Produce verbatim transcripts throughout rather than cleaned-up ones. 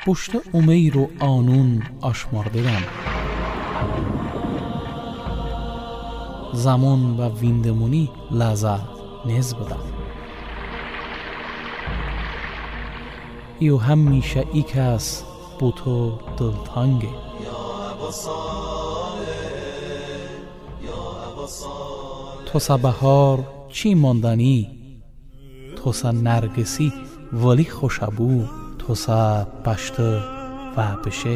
پشت امیر و آنون آشمارددم. زمان و ویندمونی لذت نز بدم. ایو همیشه ای کس بو تو دلتانگه. تو سا بهار چی ماندنی، تو سا نرگسی ولی خوشبو، تو سا پشته و بشه،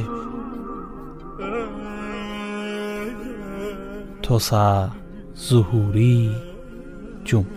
تو سا ظهوری جمعه.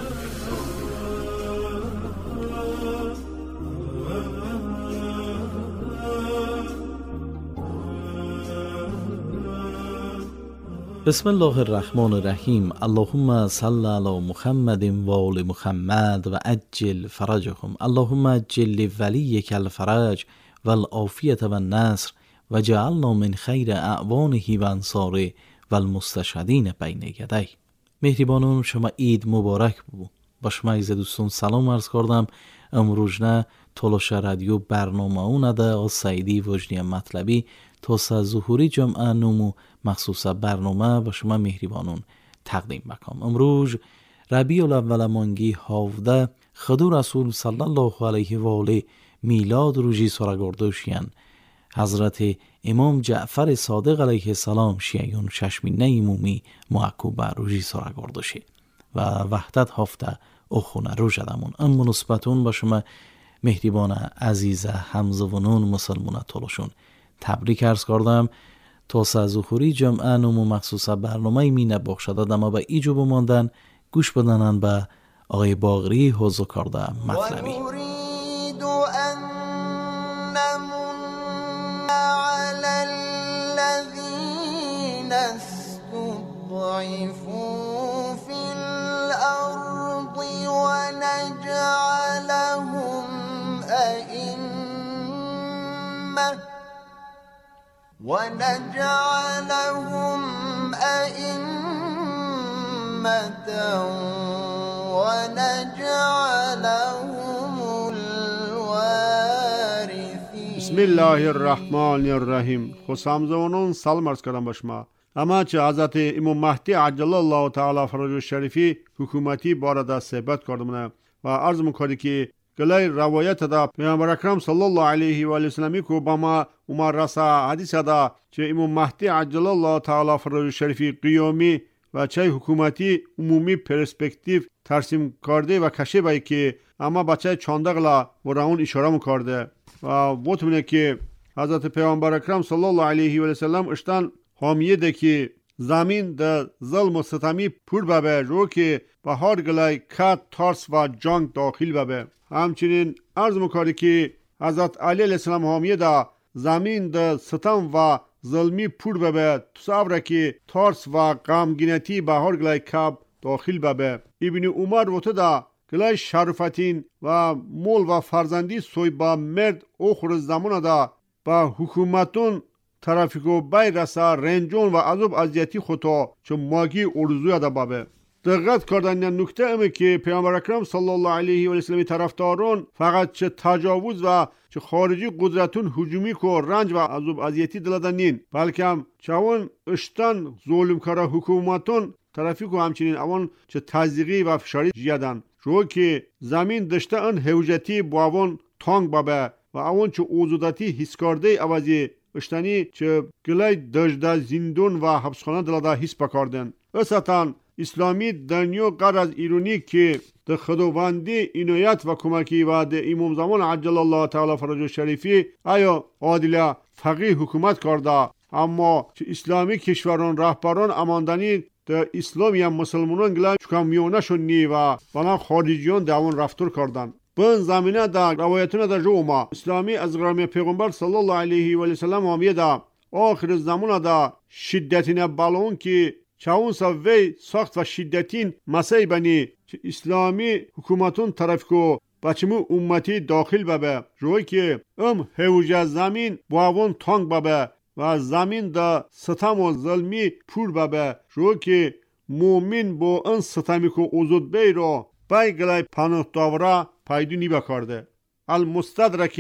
بسم الله الرحمن الرحیم. اللهم صل علی محمد و آل محمد و عجل فرجهم. اللهم عجل ولیک الفرج و العافیة و النصر و جعلنا من خیر اعوانه و انصاره و المستشهدین بین یدی. مهربانان، شما عید مبارک بود. با شما عزیز دوستان سلام عرض کردم. امروز نه تلاش رادیو برنامه اون ده از سعیدی وجدی مطلبی تا سه ظهوری جمعه نمو مخصوص برنامه با شما مهربانان تقدیم بکنم. امروز ربیع الاول مانگی هفده خدو رسول صلی الله علیه و آله میلاد روزی سرگردوشیان حضرت امام جعفر صادق علیه السلام شیعیون ششمینه ایمومی معکوب روزی سرگردوشی و وحدت هفته اخونه رو جدمون. اما نسبتون با شما مهربان عزیز همزوانون مسلمان تلاشون تبریک عرض کردم. تا سه ظهوری جمعه نمو مخصوص برنامه می نباخشده دما به ایجو بماندن گوش بدنن به آقای باقری حوضو کرده مطلبی. ونريد أن نمن على الذين استضعفوا في الأرض ونجعلهم أئمة ونجعلهم أئمة ونجعلهم الوارثين. بسم الله الرحمن الرحیم. خوشامزونون سلام عرض کردم با شما. اما چه حضرت امام مهدی عجل الله تعالی فرجه شریفی حکومتی بارده صحبت کردم و عرض میکنم که گلای روایت دا پیامبر اکرم صلی الله علیه و آله وسلم کو با ما عمر رسا حدیث دا چه امام مهدی عجل الله تعالی فرجه شریفی قیامی و چه حکومتی عمومی پرسپکتیو ترسیم کرده و کشه بایی که اما بچه چاندقلا و راون اشاره میکرده و بطمینه که حضرت پیامبر اکرم صلی الله علیه و آله وسلم اشتن حامیه ده که زمین ده ظلم و ستمی پر ببه رو که به هر گلای کت ترس و جنگ داخل ببه. همچنین عرض میکنه که حضرت علی علیه السلام حامیه ده زمین ده ستم و ظلمی پر ببه تصور که ترس و غمگینتی به هر گلای کب داخل ببه. ابن عمر وقت ده گلای شرفتین و مول و فرزندی سوی با مرد اخر زمان ده با حکومتون ترافیکو بای رسا رنجون و عذاب اذیتی خطا چون ماگی ارزوی ده بابه. دقت کردن این نکته امه که پیامبر اکرم صلی الله علیه و آله وسلم طرفداران فقط چه تجاوز و چه خارجی قدرتون هجومی کو رنج و عذاب اذیتی دلدن نین، بلکه هم چون اشتن ظلم کار حکومتون ترافیکو همچنین اون چه تزریقی و فشاری جیدن رو که زمین دشته ان هوجتی باون تانگ بابه و اون چه اوزودتی حس کرده عوضی اشتنی چه گلای دجده زندون و حبسخانه دلده حس بکردن. اساساً اسلامی دنیا قرار از ایرونی که ده خداوندی عنایت و کمکی و ده امام زمان عجل الله تعالی فرجه شریفی آیا عادل فقیه حکومت کرده، اما چه اسلامی کشوران رهبران اماندنی ده اسلامی هم مسلمانان گلای چکم میونه شنی و بنا خارجیان ده اون رفتار کردن. بن زمینه ده روایتونه ده جوما اسلامی از غرام پیغمبر صلی الله علیه و آله وسلم همیه ده آخر زمان ده شدتین بالون که چاون سا وی سخت و شدتین مسیح بنی چه اسلامی حکومتون طرف کو بچمو امتی داخل ببه روی که ام هوجه زمین باون تانگ ببه و زمین دا ستم و ظلمی پور ببه روی که مومن با ان ستمی کو اوزود بی رو بای گلای پانوه داورا پایدو نی بکارده. المستدرک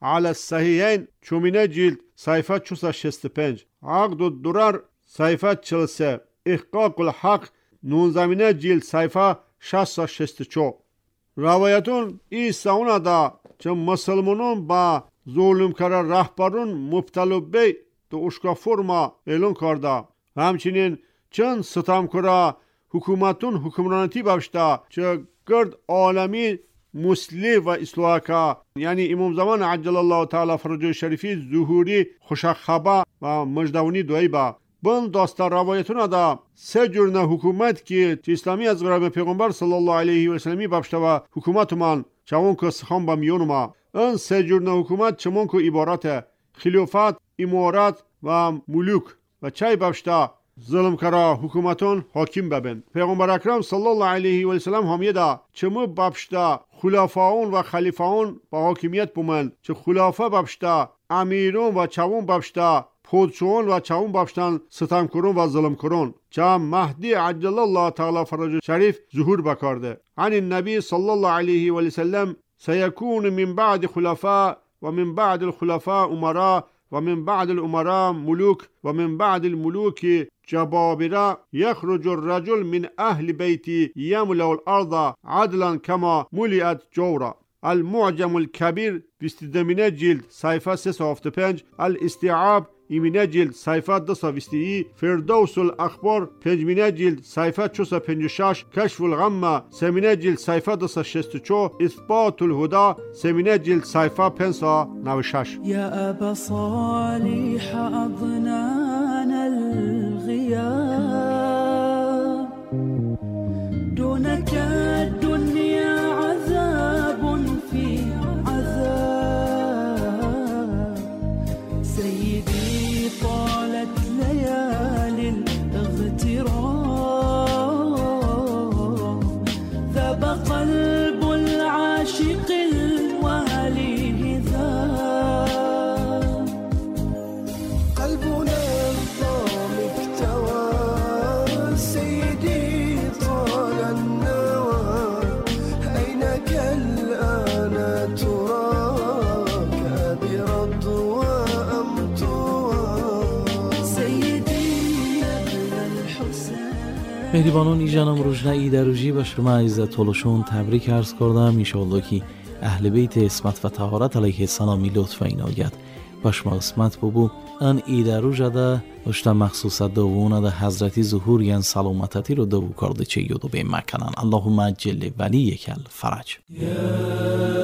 علی الصحیحین چومینه جلد صفحه چهارصد و شصت و پنج، عقد الدرر صفحه چهل و سه، احقاق الحق نوزدهمینه جلد صفحه شصت و شصت و چهار. روایتون ای ساونا دا چه مسلمانون با ظلم کار رهبرون مبتلا به تو اشکا فرما اعلان کرده. همچنین چند ستم کرا حکومتون حکمرانتی باشده چه گرد عالمی مسلم و اصلاحکا، یعنی امام زمان عجل الله تعالی فرجه شریفی ظهوری خوشخبه و مجدونی دوی با بن داستا روایتون دا سه جور نه حکومت که اسلامی از غرب پیغمبر صلی الله علیه و سلمی باشته و حکومت من چون که سخن با میون ما این سه جور نه حکومت چمون که عبارت خلافت، امارت و ملوک و چای باشته ظلم کرا حکومتون حاکم ببین. پیغمبر اکرم صلی الله علیه و سلم همیده چمو باشته خلافاون و خلیفاون با حاکمیت بومن، چه خلافه باشته امیرون و چون باشته پادشاهان و چون باشتن ستم کرون و ظلم کرون، چه مهدی عجل الله تعالی فرج شریف ظهور بکرده. عن النبی صلی الله علیه و سلم سيكون من بعد خلفاء ومن بعد الخلفاء امراء ومن بعد الامراء ملوك ومن بعد الملوك جبابرة يخرج الرجل من اهل بيتي يملأ الارض عدلا كما ملئت جورا. المعجم الكبير بیستدهمینه جلد صفحه سیصد و هفتاد و پنج، الاستیعاب ایمینه جلد صفحه دویست و بیست و یک، فردوس الاخبار پنجمینه جلد صفحه چهارصد و پنجاه و شش، کشف الغمه سمینه جلد صفحه دویست و شصت و چهار، اثبات الهدى سمینه جلد صفحه پانصد و نود و شش. یا ابا صالح اضنانا الغیاب دونك الدنيا عذاب في عذاب سيدي طالت ليالي الاغتراب ذاب قلب العاشق الوالي ذاب قلبنا الضام اكتوى سيدي طال النوى أينك الآن تراك برضوى أم طوى سيدي ابن الحسين. مهربانان ایجانم روشنا ایدروجی و شما عزت طولشون تبریک عرض کردم. ایشالله که اهل بیت اسمت و طهارت علیه السلامی لطف و عنایت باش ما اسمت ببو ان ایدروج ده اشتا مخصوص دوونه ده حضرتی ظهور ین سلامتتی رو دو کرده چه یودو به مکنن. اللهم عجل ولی یک الفرج.